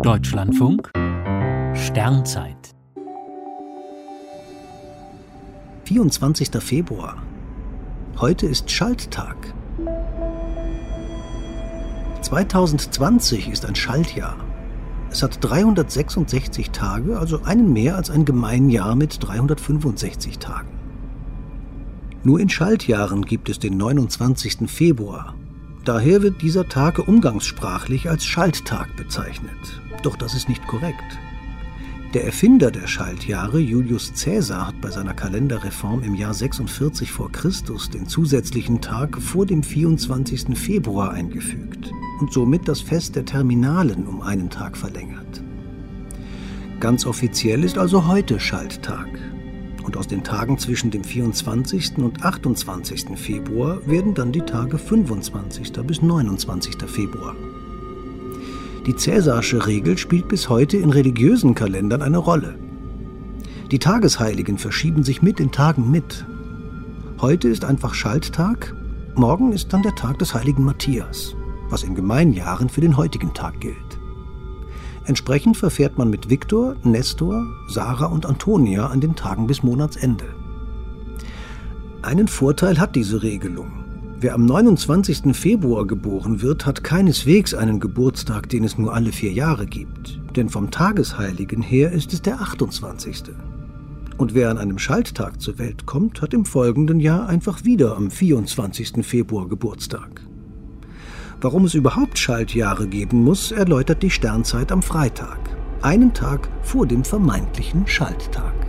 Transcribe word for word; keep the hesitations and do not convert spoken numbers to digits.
Deutschlandfunk Sternzeit vierundzwanzigster Februar. Heute ist Schalttag. zweitausendzwanzig ist ein Schaltjahr. Es hat dreihundertsechsundsechzig Tage, also einen mehr als ein Gemeinjahr mit dreihundertfünfundsechzig Tagen. Nur in Schaltjahren gibt es den neunundzwanzigsten Februar. Daher wird dieser Tag umgangssprachlich als Schalttag bezeichnet. Doch das ist nicht korrekt. Der Erfinder der Schaltjahre, Julius Caesar, hat bei seiner Kalenderreform im Jahr sechsundvierzig vor Christus den zusätzlichen Tag vor dem vierundzwanzigsten Februar eingefügt und somit das Fest der Terminalen um einen Tag verlängert. Ganz offiziell ist also heute Schalttag. Und aus den Tagen zwischen dem vierundzwanzigsten und achtundzwanzigsten Februar werden dann die Tage fünfundzwanzigsten bis neunundzwanzigsten Februar. Die Cäsarsche Regel spielt bis heute in religiösen Kalendern eine Rolle. Die Tagesheiligen verschieben sich mit den Tagen mit. Heute ist einfach Schalttag, morgen ist dann der Tag des heiligen Matthias, was in Gemeinjahren für den heutigen Tag gilt. Entsprechend verfährt man mit Viktor, Nestor, Sarah und Antonia an den Tagen bis Monatsende. Einen Vorteil hat diese Regelung. Wer am neunundzwanzigsten Februar geboren wird, hat keineswegs einen Geburtstag, den es nur alle vier Jahre gibt. Denn vom Tagesheiligen her ist es der achtundzwanzigste Und wer an einem Schalttag zur Welt kommt, hat im folgenden Jahr einfach wieder am vierundzwanzigsten Februar Geburtstag. Warum es überhaupt Schaltjahre geben muss, erläutert die Sternzeit am Freitag, einen Tag vor dem vermeintlichen Schalttag.